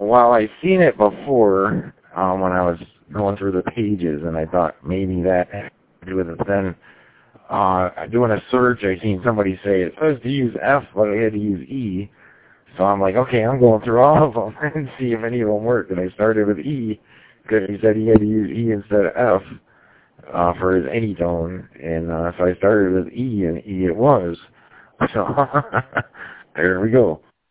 Well, I've seen it before when I was going through the pages, and I thought maybe that had to do with it. Then doing a search, I seen somebody say it says to use F, but I had to use E. So I'm like, okay, I'm going through all of them and see if any of them work. And I started with E because he said he had to use E instead of F for his anytone. And so I started with E, and E it was. So there we go.